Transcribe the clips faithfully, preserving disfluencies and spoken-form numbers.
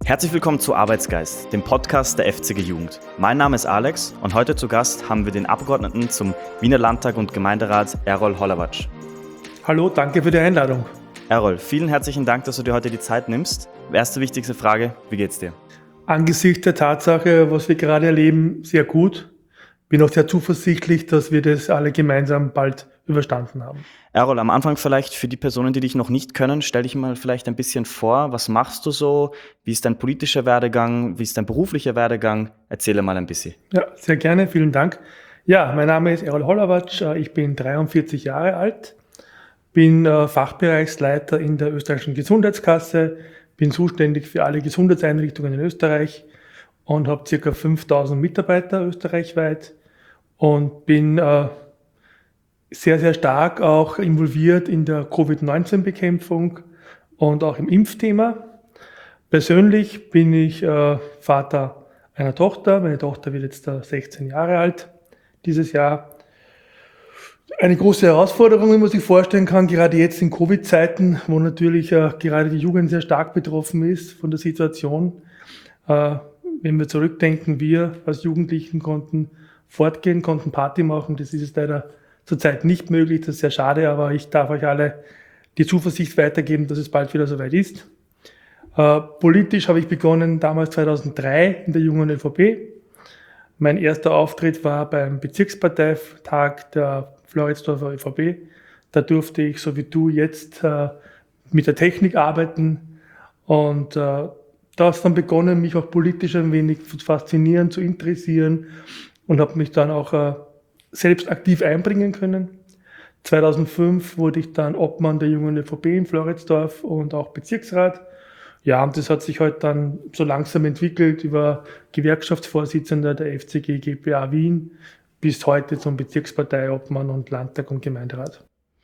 Herzlich willkommen zu Arbeitsgeist, dem Podcast der F C G Jugend. Mein Name ist Alex und heute zu Gast haben wir den Abgeordneten zum Wiener Landtag und Gemeinderat Errol Hollowatsch. Hallo, danke für die Einladung. Errol, vielen herzlichen Dank, dass du dir heute die Zeit nimmst. Erste wichtigste Frage, wie geht's dir? Angesichts der Tatsache, was wir gerade erleben, sehr gut. Bin auch sehr zuversichtlich, dass wir das alle gemeinsam bald überstanden haben. Errol, am Anfang vielleicht für die Personen, die dich noch nicht kennen, stell dich mal vielleicht ein bisschen vor. Was machst du so? Wie ist dein politischer Werdegang? Wie ist dein beruflicher Werdegang? Erzähle mal ein bisschen. Ja, sehr gerne, vielen Dank. Ja, mein Name ist Errol Hollowatsch, ich bin dreiundvierzig Jahre alt, bin Fachbereichsleiter in der österreichischen Gesundheitskasse, bin zuständig für alle Gesundheitseinrichtungen in Österreich und habe ca. fünftausend Mitarbeiter österreichweit und bin äh, sehr, sehr stark auch involviert in der Covid neunzehn Bekämpfung und auch im Impfthema. Persönlich bin ich äh, Vater einer Tochter. Meine Tochter wird jetzt äh, sechzehn Jahre alt dieses Jahr. Eine große Herausforderung, wie man sich vorstellen kann, gerade jetzt in Covid-Zeiten, wo natürlich äh, gerade die Jugend sehr stark betroffen ist von der Situation. Äh, wenn wir zurückdenken, wir als Jugendlichen konnten fortgehen, konnten Party machen. Das ist jetzt leider zurzeit nicht möglich. Das ist sehr schade, aber ich darf euch alle die Zuversicht weitergeben, dass es bald wieder soweit ist. Äh, politisch habe ich begonnen damals zweitausenddrei in der Jungen ÖVP. Mein erster Auftritt war beim Bezirksparteitag der Floridsdorfer ÖVP. Da durfte ich, so wie du jetzt, äh, mit der Technik arbeiten und äh, da hat es dann begonnen, mich auch politisch ein wenig zu faszinieren, zu interessieren und habe mich dann auch äh, selbst aktiv einbringen können. zweitausendfünf wurde ich dann Obmann der Jungen ÖVP in Floridsdorf und auch Bezirksrat. Ja, und das hat sich halt dann so langsam entwickelt über Gewerkschaftsvorsitzender der F C G G p A Wien bis heute zum Bezirksparteiobmann und Landtag und Gemeinderat.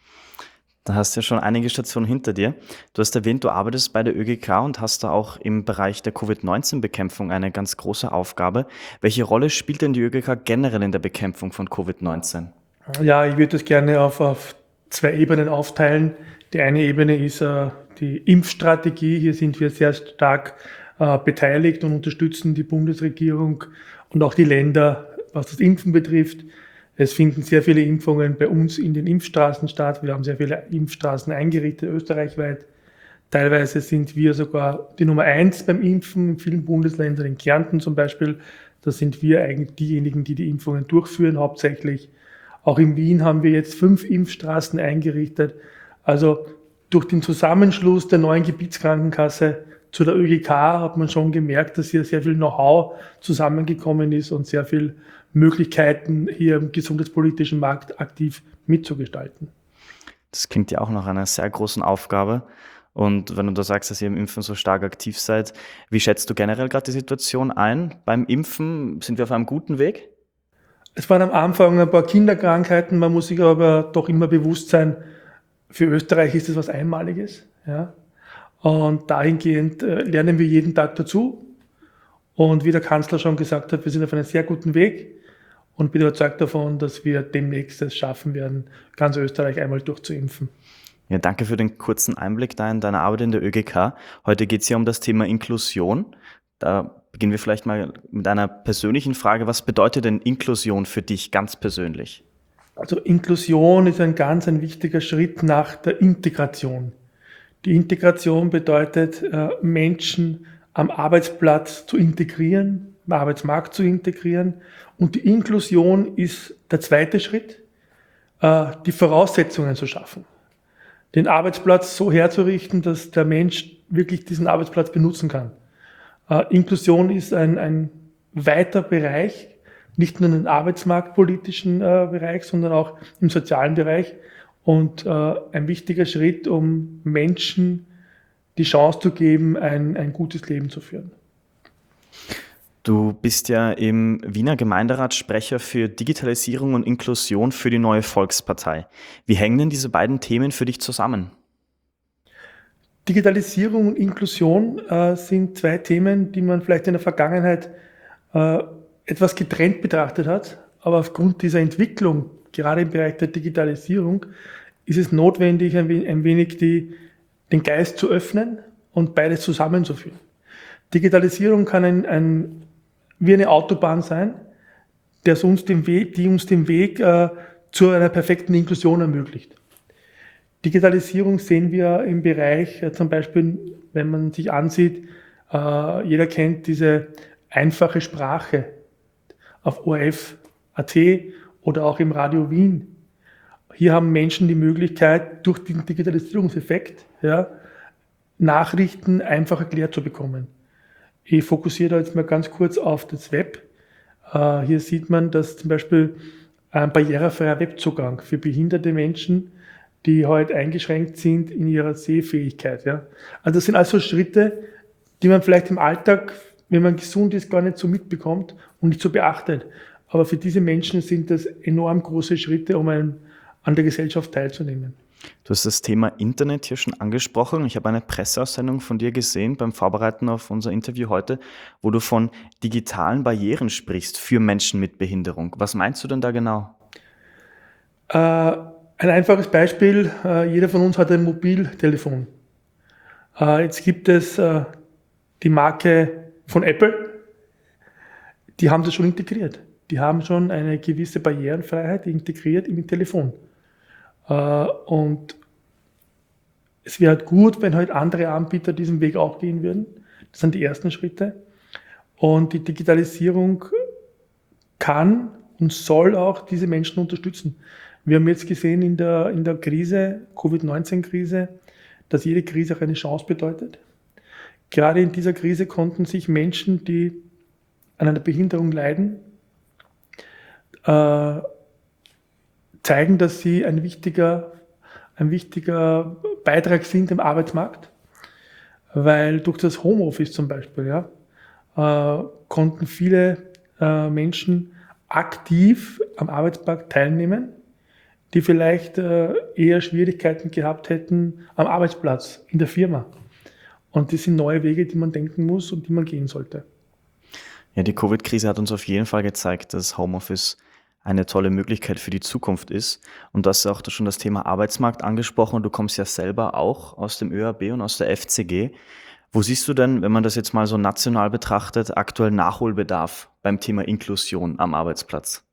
Da hast du ja schon einige Stationen hinter dir. Du hast erwähnt, du arbeitest bei der ÖGK und hast da auch im Bereich der Covid neunzehn Bekämpfung eine ganz große Aufgabe. Welche Rolle spielt denn die ÖGK generell in der Bekämpfung von Covid neunzehn? Ja, ich würde das gerne auf, auf zwei Ebenen aufteilen. Die eine Ebene ist äh, die Impfstrategie. Hier sind wir sehr stark äh, beteiligt und unterstützen die Bundesregierung und auch die Länder, was das Impfen betrifft. Es finden sehr viele Impfungen bei uns in den Impfstraßen statt. Wir haben sehr viele Impfstraßen eingerichtet, österreichweit. Teilweise sind wir sogar die Nummer eins beim Impfen in vielen Bundesländern, in Kärnten zum Beispiel. Da sind wir eigentlich diejenigen, die die Impfungen durchführen, hauptsächlich. Auch in Wien haben wir jetzt fünf Impfstraßen eingerichtet. Also durch den Zusammenschluss der neuen Gebietskrankenkasse zu der ÖGK hat man schon gemerkt, dass hier sehr viel Know-how zusammengekommen ist und sehr viel Möglichkeiten, hier im gesundheitspolitischen Markt aktiv mitzugestalten. Das klingt ja auch nach einer sehr großen Aufgabe. Und wenn du da sagst, dass ihr im Impfen so stark aktiv seid, wie schätzt du generell gerade die Situation ein? Beim Impfen sind wir auf einem guten Weg? Es waren am Anfang ein paar Kinderkrankheiten, man muss sich aber doch immer bewusst sein, für Österreich ist das was Einmaliges. Ja? Und dahingehend äh, lernen wir jeden Tag dazu. Und wie der Kanzler schon gesagt hat, wir sind auf einem sehr guten Weg und bin überzeugt davon, dass wir demnächst es schaffen werden, ganz Österreich einmal durchzuimpfen. Ja, danke für den kurzen Einblick da in deine Arbeit in der ÖGK. Heute geht es ja um das Thema Inklusion. Da beginnen wir vielleicht mal mit einer persönlichen Frage. Was bedeutet denn Inklusion für dich ganz persönlich? Also Inklusion ist ein ganz ein wichtiger Schritt nach der Integration. Die Integration bedeutet, Menschen am Arbeitsplatz zu integrieren, am Arbeitsmarkt zu integrieren. Und die Inklusion ist der zweite Schritt, die Voraussetzungen zu schaffen. Den Arbeitsplatz so herzurichten, dass der Mensch wirklich diesen Arbeitsplatz benutzen kann. Inklusion ist ein, ein weiter Bereich, nicht nur im arbeitsmarktpolitischen Bereich, sondern auch im sozialen Bereich. Und ein wichtiger Schritt, um Menschen die Chance zu geben, ein, ein gutes Leben zu führen. Du bist ja im Wiener Gemeinderat Sprecher für Digitalisierung und Inklusion für die Neue Volkspartei. Wie hängen denn diese beiden Themen für dich zusammen? Digitalisierung und Inklusion äh, sind zwei Themen, die man vielleicht in der Vergangenheit äh, etwas getrennt betrachtet hat. Aber aufgrund dieser Entwicklung, gerade im Bereich der Digitalisierung, ist es notwendig, ein wenig die, den Geist zu öffnen und beides zusammenzuführen. Digitalisierung kann ein, ein, wie eine Autobahn sein, der uns den Weg, die uns den Weg äh, zu einer perfekten Inklusion ermöglicht. Digitalisierung sehen wir im Bereich, äh, zum Beispiel, wenn man sich ansieht, äh, jeder kennt diese einfache Sprache auf O R F Punkt A T oder auch im Radio Wien. Hier haben Menschen die Möglichkeit, durch den Digitalisierungseffekt ja, Nachrichten einfach erklärt zu bekommen. Ich fokussiere da jetzt mal ganz kurz auf das Web. Uh, hier sieht man, dass zum Beispiel ein barrierefreier Webzugang für behinderte Menschen, die heute eingeschränkt sind in ihrer Sehfähigkeit. Ja. Also das sind also Schritte, die man vielleicht im Alltag, wenn man gesund ist, gar nicht so mitbekommt und nicht so beachtet. Aber für diese Menschen sind das enorm große Schritte, um ein, an der Gesellschaft teilzunehmen. Du hast das Thema Internet hier schon angesprochen. Ich habe eine Presseaussendung von dir gesehen beim Vorbereiten auf unser Interview heute, wo du von digitalen Barrieren sprichst für Menschen mit Behinderung. Was meinst du denn da genau? Äh, ein einfaches Beispiel, äh, jeder von uns hat ein Mobiltelefon. Äh, jetzt gibt es äh, die Marke von Apple, die haben das schon integriert. Die haben schon eine gewisse Barrierenfreiheit integriert im Telefon. Und es wäre halt gut, wenn halt andere Anbieter diesen Weg auch gehen würden. Das sind die ersten Schritte. Und die Digitalisierung kann und soll auch diese Menschen unterstützen. Wir haben jetzt gesehen in der, in der Krise, Covid neunzehn Krise, dass jede Krise auch eine Chance bedeutet. Gerade in dieser Krise konnten sich Menschen, die an einer Behinderung leiden, äh, zeigen, dass sie ein wichtiger, ein wichtiger Beitrag sind im Arbeitsmarkt, weil durch das Homeoffice zum Beispiel ja, äh, konnten viele äh, Menschen aktiv am Arbeitsmarkt teilnehmen, die vielleicht äh, eher Schwierigkeiten gehabt hätten am Arbeitsplatz, in der Firma. Und das sind neue Wege, die man denken muss und die man gehen sollte. Ja, die Covid-Krise hat uns auf jeden Fall gezeigt, dass Homeoffice eine tolle Möglichkeit für die Zukunft ist. Und du hast ja auch schon das Thema Arbeitsmarkt angesprochen. Du kommst ja selber auch aus dem Ö A B und aus der F C G. Wo siehst du denn, wenn man das jetzt mal so national betrachtet, aktuell Nachholbedarf beim Thema Inklusion am Arbeitsplatz?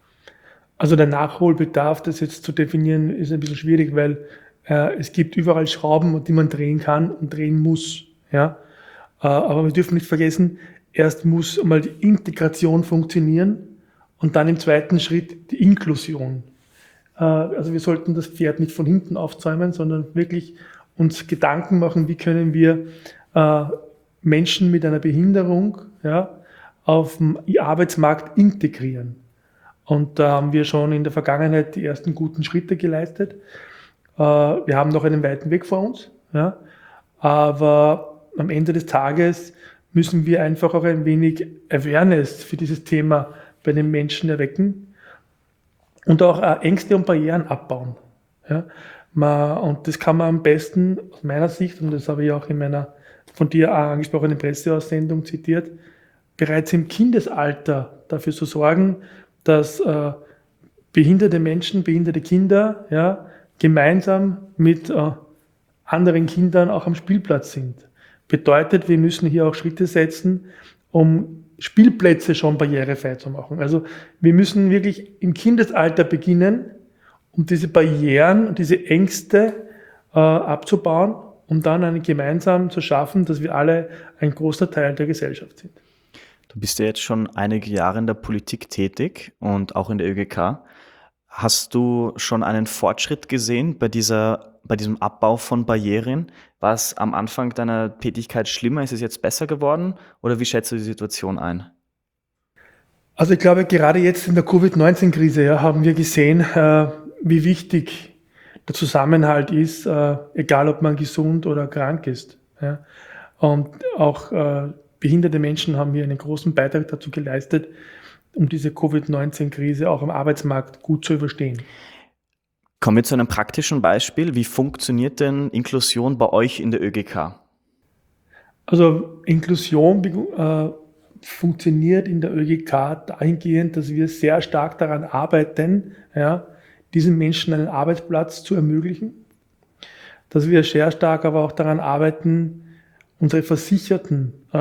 Also der Nachholbedarf, das jetzt zu definieren, ist ein bisschen schwierig, weil äh, es gibt überall Schrauben, die man drehen kann und drehen muss. Ja? Äh, aber wir dürfen nicht vergessen, erst muss mal die Integration funktionieren, und dann im zweiten Schritt die Inklusion. Also wir sollten das Pferd nicht von hinten aufzäumen, sondern wirklich uns Gedanken machen, wie können wir Menschen mit einer Behinderung ja, auf dem Arbeitsmarkt integrieren. Und da haben wir schon in der Vergangenheit die ersten guten Schritte geleistet. Wir haben noch einen weiten Weg vor uns, ja, aber am Ende des Tages müssen wir einfach auch ein wenig Awareness für dieses Thema bei den Menschen erwecken und auch äh, Ängste und Barrieren abbauen. Ja? Man, und das kann man am besten aus meiner Sicht, und das habe ich auch in meiner von dir angesprochenen Presseaussendung zitiert, bereits im Kindesalter dafür zu sorgen, dass äh, behinderte Menschen, behinderte Kinder ja, gemeinsam mit äh, anderen Kindern auch am Spielplatz sind. Bedeutet, wir müssen hier auch Schritte setzen, um Spielplätze schon barrierefrei zu machen. Also wir müssen wirklich im Kindesalter beginnen, um diese Barrieren und diese Ängste äh, abzubauen, um dann einen gemeinsam zu schaffen, dass wir alle ein großer Teil der Gesellschaft sind. Du bist ja jetzt schon einige Jahre in der Politik tätig und auch in der Ö G K. Hast du schon einen Fortschritt gesehen bei dieser, bei diesem Abbau von Barrieren? War es am Anfang deiner Tätigkeit schlimmer? Ist es jetzt besser geworden? Oder wie schätzt du die Situation ein? Also ich glaube, gerade jetzt in der Covid neunzehn Krise ja, haben wir gesehen, äh, wie wichtig der Zusammenhalt ist, äh, egal ob man gesund oder krank ist. Ja. Und auch äh, behinderte Menschen haben hier einen großen Beitrag dazu geleistet, um diese Covid neunzehn Krise auch am Arbeitsmarkt gut zu überstehen. Kommen wir zu einem praktischen Beispiel. Wie funktioniert denn Inklusion bei euch in der Ö G K? Also Inklusion äh, funktioniert in der Ö G K dahingehend, dass wir sehr stark daran arbeiten, ja, diesen Menschen einen Arbeitsplatz zu ermöglichen. Dass wir sehr stark aber auch daran arbeiten, unsere Versicherten äh,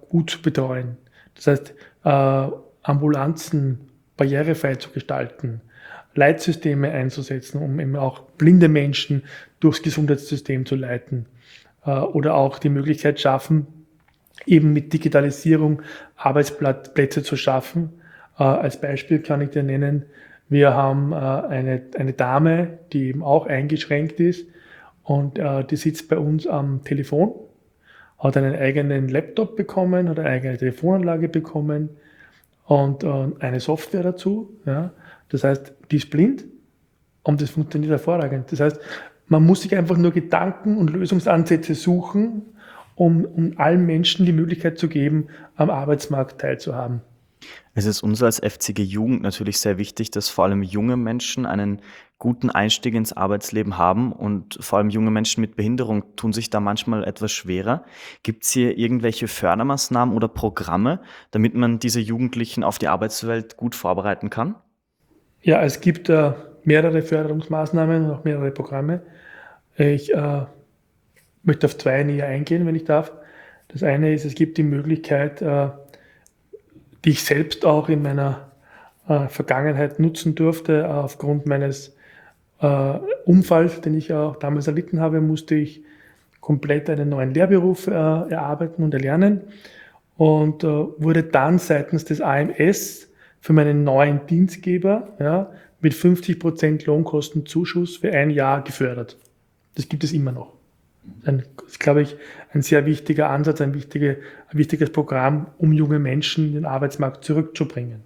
gut zu betreuen. Das heißt, äh, Ambulanzen barrierefrei zu gestalten, Leitsysteme einzusetzen, um eben auch blinde Menschen durchs Gesundheitssystem zu leiten, äh, oder auch die Möglichkeit schaffen, eben mit Digitalisierung Arbeitsplätze zu schaffen. Äh, als Beispiel kann ich dir nennen, wir haben äh, eine, eine Dame, die eben auch eingeschränkt ist und äh, die sitzt bei uns am Telefon, hat einen eigenen Laptop bekommen, hat eine eigene Telefonanlage bekommen und äh, eine Software dazu. Ja. Das heißt, die ist blind und das funktioniert hervorragend. Das heißt, man muss sich einfach nur Gedanken und Lösungsansätze suchen, um, um allen Menschen die Möglichkeit zu geben, am Arbeitsmarkt teilzuhaben. Es ist uns als F C G Jugend natürlich sehr wichtig, dass vor allem junge Menschen einen guten Einstieg ins Arbeitsleben haben und vor allem junge Menschen mit Behinderung tun sich da manchmal etwas schwerer. Gibt es hier irgendwelche Fördermaßnahmen oder Programme, damit man diese Jugendlichen auf die Arbeitswelt gut vorbereiten kann? Ja, es gibt äh, mehrere Förderungsmaßnahmen und auch mehrere Programme. Ich äh, möchte auf zwei näher eingehen, wenn ich darf. Das eine ist, es gibt die Möglichkeit, äh, die ich selbst auch in meiner äh, Vergangenheit nutzen durfte. Äh, aufgrund meines äh, Unfalls, den ich auch damals erlitten habe, musste ich komplett einen neuen Lehrberuf äh, erarbeiten und erlernen und äh, wurde dann seitens des A M S für meinen neuen Dienstgeber ja, mit fünfzig Prozent Lohnkostenzuschuss für ein Jahr gefördert. Das gibt es immer noch. Das ist, glaube ich, ein sehr wichtiger Ansatz, ein, wichtige, ein wichtiges Programm, um junge Menschen in den Arbeitsmarkt zurückzubringen.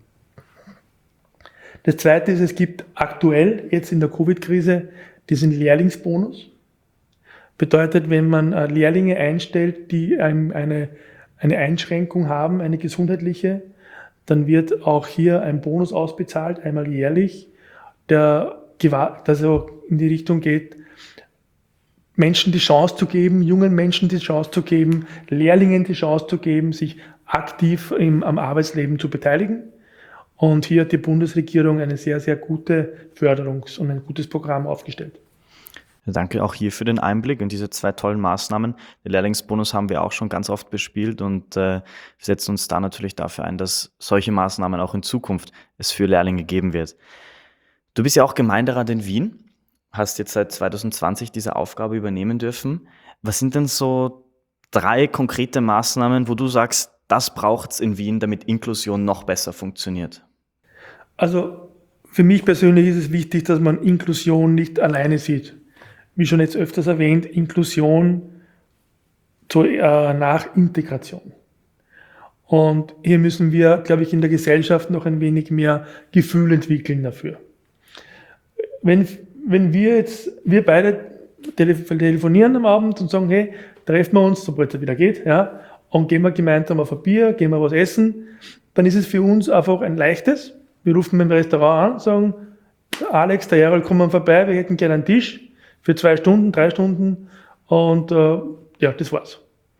Das Zweite ist, es gibt aktuell jetzt in der Covid-Krise diesen Lehrlingsbonus. Bedeutet, wenn man Lehrlinge einstellt, die eine, eine Einschränkung haben, eine gesundheitliche, dann wird auch hier ein Bonus ausbezahlt, einmal jährlich, der also in die Richtung geht, Menschen die Chance zu geben, jungen Menschen die Chance zu geben, Lehrlingen die Chance zu geben, sich aktiv im, am Arbeitsleben zu beteiligen. Und hier hat die Bundesregierung eine sehr, sehr gute Förderungs- und ein gutes Programm aufgestellt. Danke auch hier für den Einblick in diese zwei tollen Maßnahmen. Den Lehrlingsbonus haben wir auch schon ganz oft bespielt und äh, wir setzen uns da natürlich dafür ein, dass solche Maßnahmen auch in Zukunft es für Lehrlinge geben wird. Du bist ja auch Gemeinderat in Wien, hast jetzt seit zwanzig zwanzig diese Aufgabe übernehmen dürfen. Was sind denn so drei konkrete Maßnahmen, wo du sagst, das braucht es in Wien, damit Inklusion noch besser funktioniert? Also für mich persönlich ist es wichtig, dass man Inklusion nicht alleine sieht. Wie schon jetzt öfters erwähnt, Inklusion zur, äh, nach Integration. Und hier müssen wir, glaube ich, in der Gesellschaft noch ein wenig mehr Gefühl entwickeln dafür. Wenn, wenn wir jetzt, wir beide telefonieren am Abend und sagen, hey, treffen wir uns, sobald es wieder geht, ja, und gehen wir gemeinsam auf ein Bier, gehen wir was essen, dann ist es für uns einfach ein leichtes. Wir rufen beim Restaurant an, sagen, Alex, der Errol, kommen vorbei, wir hätten gerne einen Tisch für zwei Stunden, drei Stunden und äh, ja, das war's.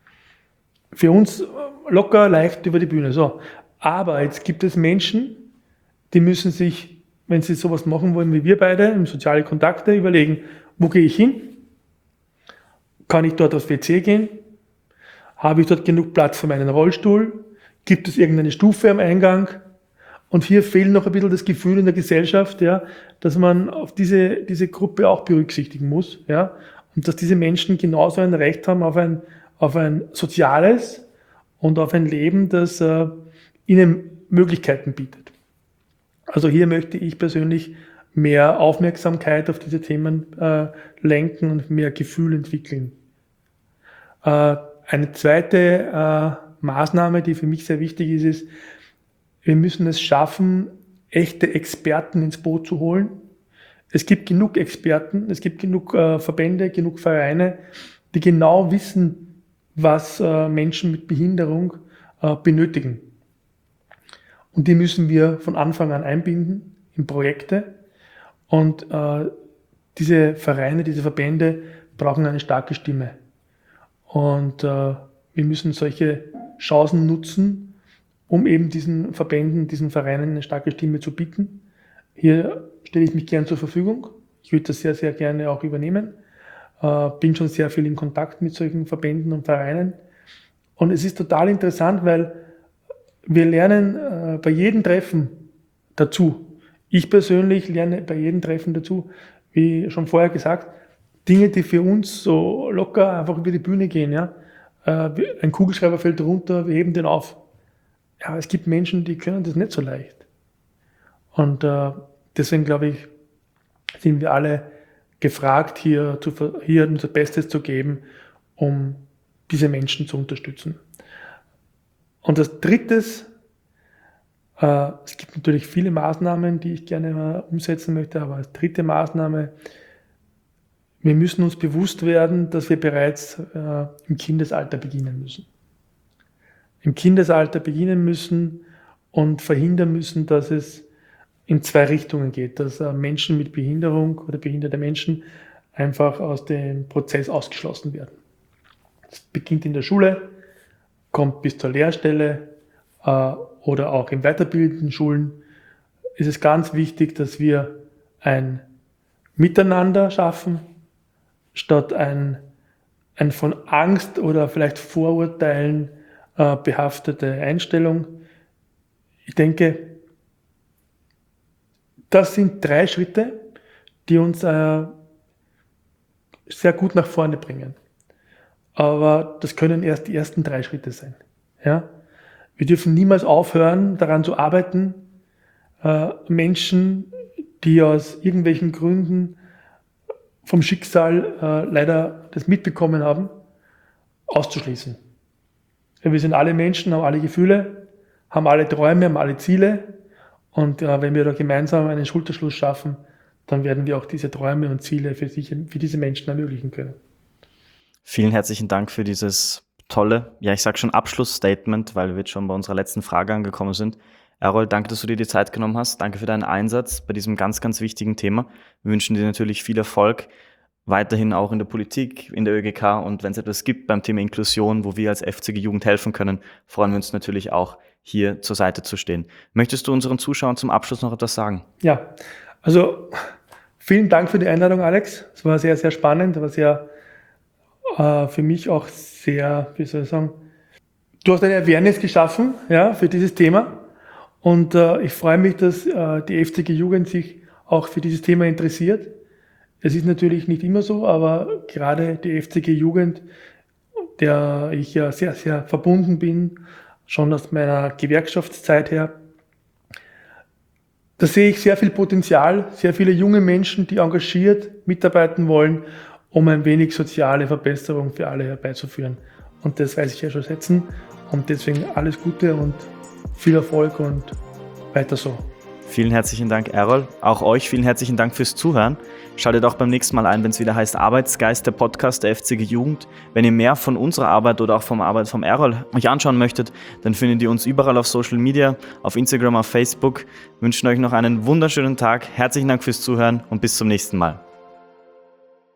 Für uns locker, leicht über die Bühne. So. Aber jetzt gibt es Menschen, die müssen sich, wenn sie sowas machen wollen wie wir beide, im soziale Kontakte, überlegen, wo gehe ich hin? Kann ich dort aufs W C gehen? Habe ich dort genug Platz für meinen Rollstuhl? Gibt es irgendeine Stufe am Eingang? Und hier fehlt noch ein bisschen das Gefühl in der Gesellschaft, ja, dass man auf diese, diese Gruppe auch berücksichtigen muss, ja, und dass diese Menschen genauso ein Recht haben auf ein, auf ein soziales und auf ein Leben, das äh, ihnen Möglichkeiten bietet. Also hier möchte ich persönlich mehr Aufmerksamkeit auf diese Themen äh, lenken und mehr Gefühl entwickeln. Äh, eine zweite äh, Maßnahme, die für mich sehr wichtig ist, ist, wir müssen es schaffen, echte Experten ins Boot zu holen. Es gibt genug Experten, es gibt genug äh, Verbände, genug Vereine, die genau wissen, was äh, Menschen mit Behinderung äh, benötigen. Und die müssen wir von Anfang an einbinden in Projekte. Und äh, diese Vereine, diese Verbände brauchen eine starke Stimme. Und äh, wir müssen solche Chancen nutzen, um eben diesen Verbänden, diesen Vereinen eine starke Stimme zu bieten. Hier stelle ich mich gern zur Verfügung. Ich würde das sehr, sehr gerne auch übernehmen. Äh, bin schon sehr viel in Kontakt mit solchen Verbänden und Vereinen. Und es ist total interessant, weil wir lernen äh, bei jedem Treffen dazu. Ich persönlich lerne bei jedem Treffen dazu, wie schon vorher gesagt, Dinge, die für uns so locker einfach über die Bühne gehen. Ja? Äh, ein Kugelschreiber fällt runter, wir heben den auf. Ja, es gibt Menschen, die können das nicht so leicht. Und äh, deswegen glaube ich, sind wir alle gefragt, hier, zu, hier unser Bestes zu geben, um diese Menschen zu unterstützen. Und als drittes, äh, es gibt natürlich viele Maßnahmen, die ich gerne äh, umsetzen möchte, aber als dritte Maßnahme, wir müssen uns bewusst werden, dass wir bereits äh, im Kindesalter beginnen müssen. Im Kindesalter beginnen müssen und verhindern müssen, dass es in zwei Richtungen geht, dass äh, Menschen mit Behinderung oder behinderte Menschen einfach aus dem Prozess ausgeschlossen werden. Es beginnt in der Schule, kommt bis zur Lehrstelle äh, oder auch in weiterbildenden Schulen. Ist es ganz wichtig, dass wir ein Miteinander schaffen, statt ein, ein von Angst oder vielleicht Vorurteilen äh, behaftete Einstellung. Ich denke, das sind drei Schritte, die uns äh, sehr gut nach vorne bringen. Aber das können erst die ersten drei Schritte sein. Ja? Wir dürfen niemals aufhören, daran zu arbeiten, äh, Menschen, die aus irgendwelchen Gründen vom Schicksal äh, leider das mitbekommen haben, auszuschließen. Ja, wir sind alle Menschen, haben alle Gefühle, haben alle Träume, haben alle Ziele. Und äh, wenn wir da gemeinsam einen Schulterschluss schaffen, dann werden wir auch diese Träume und Ziele für, sich, für diese Menschen ermöglichen können. Vielen herzlichen Dank für dieses tolle, ja ich sage schon Abschlussstatement, weil wir jetzt schon bei unserer letzten Frage angekommen sind. Errol, danke, dass du dir die Zeit genommen hast. Danke für deinen Einsatz bei diesem ganz, ganz wichtigen Thema. Wir wünschen dir natürlich viel Erfolg, weiterhin auch in der Politik, in der ÖGK, und wenn es etwas gibt beim Thema Inklusion, wo wir als F C G Jugend helfen können, freuen wir uns natürlich auch, hier zur Seite zu stehen. Möchtest du unseren Zuschauern zum Abschluss noch etwas sagen? Ja, also vielen Dank für die Einladung, Alex. Es war sehr, sehr spannend, war sehr äh, für mich auch sehr, wie soll ich sagen, du hast eine Awareness geschaffen, ja, für dieses Thema. Und äh, ich freue mich, dass äh, die F C G Jugend sich auch für dieses Thema interessiert. Es ist natürlich nicht immer so, aber gerade die F C G Jugend, der ich ja sehr, sehr verbunden bin, schon aus meiner Gewerkschaftszeit her, da sehe ich sehr viel Potenzial, sehr viele junge Menschen, die engagiert mitarbeiten wollen, um ein wenig soziale Verbesserung für alle herbeizuführen. Und das weiß ich ja schon schätzen. Und deswegen alles Gute und viel Erfolg und weiter so. Vielen herzlichen Dank, Errol. Auch euch vielen herzlichen Dank fürs Zuhören. Schaltet auch beim nächsten Mal ein, wenn es wieder heißt Arbeitsgeist, der Podcast der F C G Jugend. Wenn ihr mehr von unserer Arbeit oder auch vom Arbeit vom Errol euch anschauen möchtet, dann findet ihr uns überall auf Social Media, auf Instagram, auf Facebook. Wir wünschen euch noch einen wunderschönen Tag. Herzlichen Dank fürs Zuhören und bis zum nächsten Mal.